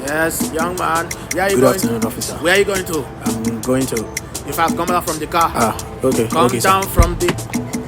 Yes, young man. Where are you Good going afternoon, to? officer. Where are you going to? I'm going to. In fact, come down from the car. Okay. Come Okay, down sir. from the.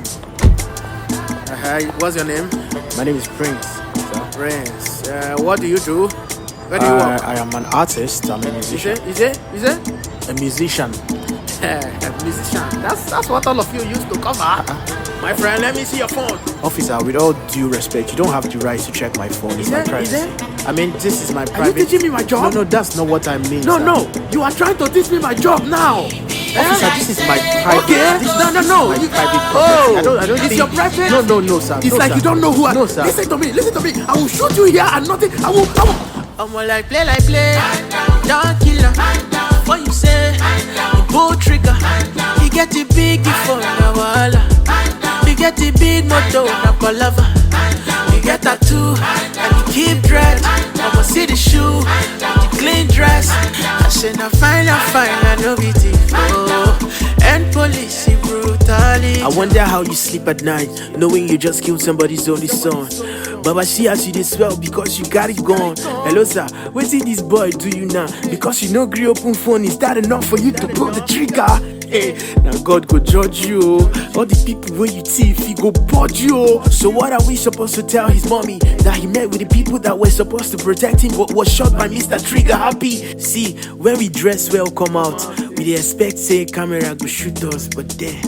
What's your name? My name is Prince, sir. Prince. What do you do? Where do you work? I am an artist. I'm a Is musician. it? A musician. A musician. That's what all of you used to cover. My friend, let me see your phone. Officer, with all due respect, you don't have the right to check my phone. It's my privacy. I mean, this is my private. Are you teaching me my job? No, that's not what I mean. No, sir. no. You are trying to teach me my job now. Officer, this is my private. Okay. This No. is my private property. I don't It's think. your private. No, sir. It's no, like sir. you don't know who I. No, sir. Listen to me. I will shoot you here and nothing. I will. I'm like play. Don't kill her. What you say? You pull trigger. You get the big for na wala. You get the big motor na palava. You get tattoo and you keep dread. I'ma see the shoe, the clean dress. I say na fine, I know be thief. And police brutality. I wonder how you sleep at night, knowing you just killed somebody's only son. Baba, see as you dey swell because you got it gone. Hello, sir. What did this boy do you now? Because you no gree open phone, is that enough for you to pull the trigger? Hey, now God go judge you. All the people when you thief, he go purge you. So what are we supposed to tell his mommy? That he met with the people that were supposed to protect him but was shot by Mr. Trigger Happy? See, when we dress well come out, we dey expect say camera go shoot us, but then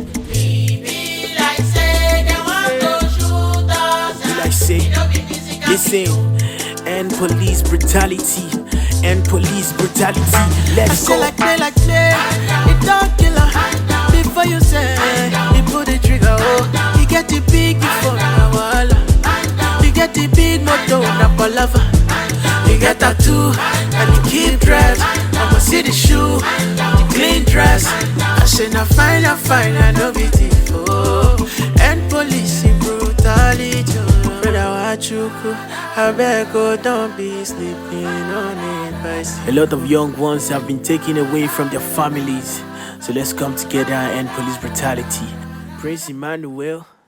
listen, and police brutality, let's go. I say like play, it don't kill her. Before you say, you pull the trigger, oh. You get the big for na wala. You get the big motor na palava. You get tattoo and you keep dread. I'ma see the shoe, the clean dress. I say na fine, I know be thief, oh. And police brutality. I beg, oh, don't be sleeping on it. A lot of young ones have been taken away from their families. So let's come together and end police brutality. Prince Emmanuel.